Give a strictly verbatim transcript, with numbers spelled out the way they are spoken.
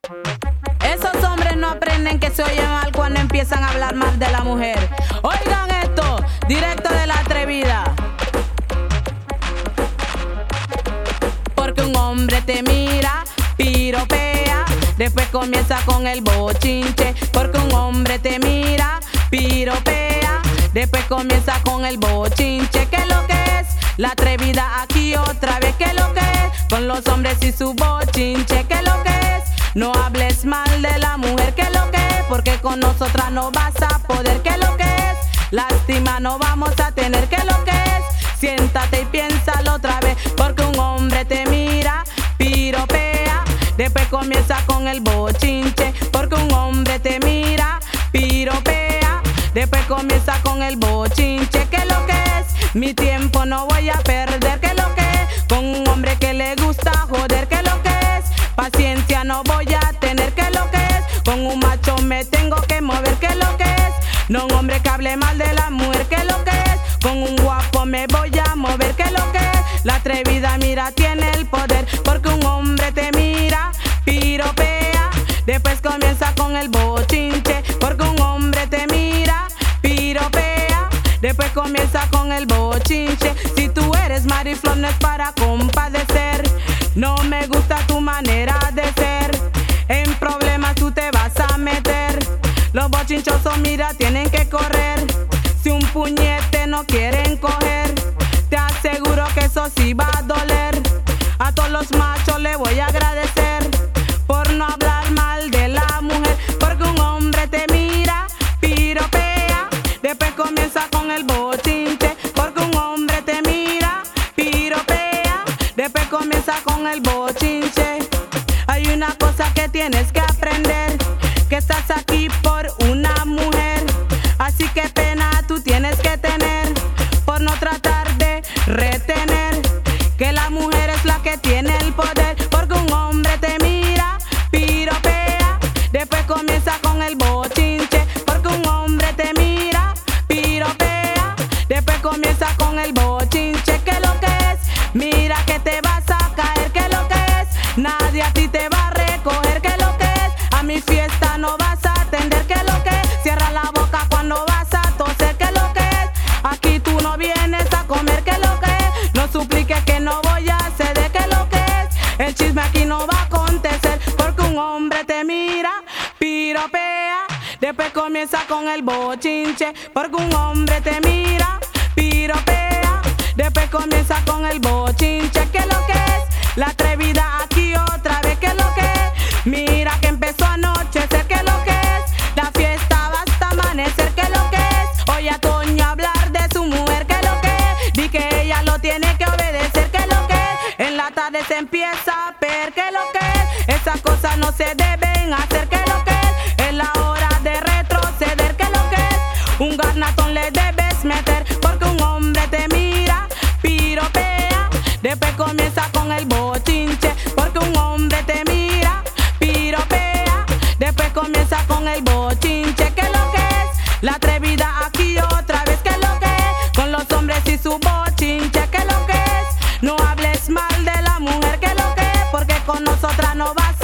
Esos hombres no aprenden que se oye mal cuando empiezan a hablar mal de la mujer. Oigan esto, directo de la atrevida. Porque un hombre te mira, piropea, después comienza con el bochinche. Porque un hombre te mira, piropea, después comienza con el bochinche. ¿Qué es lo que es? La atrevida aquí otra vez. ¿Qué es lo que es? Con los hombres y su bochinche. ¿Qué es lo que es? No hables mal de la mujer. ¿Qué es lo que es? Porque con nosotras no vas a poder. ¿Qué es lo que es? Lástima no vamos a tener. ¿Qué es lo que es? Siéntate y piénsalo otra vez. Porque un hombre te mira, piropea, después comienza con el bochinche. Porque un hombre te mira, piropea, después comienza con el bochinche. ¿Qué es lo que es? Mi tiempo no voy a perder. ¿Qué es lo que es? Con un hombre que le gusta joder. ¿Qué es lo que es? Paciencia no voy a tener. ¿Qué es lo que es? Con un macho me tengo que mover. ¿Qué es lo que es? No un hombre que hable mal de la mujer. ¿Qué es lo que es? Con un guapo me voy a mover. ¿Qué es lo que es? La atrevida mira tiene el poder. Porque un hombre te mira, piropea, después comienza con el bochinche. Porque un hombre te mira, piropea, después comienza con el bochinche. Si tú eres Mariflor no es para compadecer. No me gusta tu manera de ser. En problemas tú te vas a meter. Los bochinchosos mira tienen que correr. Si un puñete no quieren coger, te aseguro que eso sí va a doler. A todos los machos le voy a agradecer por no hablar mal de la mujer. Porque un hombre te mira, piropea, después comienza con el bochinche. Porque un hombre te mira, piropea, después comienza con el bochinche. Hay una cosa que tienes que aprender, que estás aquí por una mujer. Así que pena tú tienes que tener por no tratar de retener, que la mujer es la que tiene el poder. Porque un hombre te mira, piropea, después comienza con el bochinche. Porque un hombre te mira, piropea, después comienza con el bochinche. ¿Qué es lo que es? Mira que te vas a caer. ¿Qué es lo que es? Nadie a ti te va a recoger. ¿Qué es lo que es? A mi fiesta no vas a atender. ¿Qué es lo que es? Cierra la boca cuando vas a toser. ¿Qué es lo que es? Aquí tú no vienes a comer. ¿Qué es lo que es? No supliques que no voy a ceder. ¿Qué es lo que es? El chisme aquí no va a acontecer. Porque un hombre te mira, piropea, después comienza con el bochinche. Porque un hombre te mira, piropea, después comienza con el bochinche. ¿Qué es lo que es? La atrevida aquí otra vez. ¿Qué es lo que es? Mira que empezó a anochecer. ¿Qué es lo que es? La fiesta va hasta amanecer. ¿Qué es lo que es? Oye a Toño hablar de su mujer. ¿Qué es lo que es? Di que ella lo tiene que obedecer. ¿Qué es lo que es? En la tarde se empieza a ver. ¿Qué es lo que es? Esas cosas no se deben hacer. ¿Qué es lo que es? Es la hora de retroceder. ¿Qué es lo que es? Un garnatón le debes meter. Porque un hombre te mira, piropea, después comienza con el bochinche. Porque un hombre te mira, piropea, después comienza con el bochinche. ¿Qué es lo que es? La atrevida aquí otra vez. ¿Qué es lo que es? Con los hombres y su bochinche. ¿Qué es lo que es? No hables mal de la mujer. ¿Qué es lo que es? Porque con nosotras no vas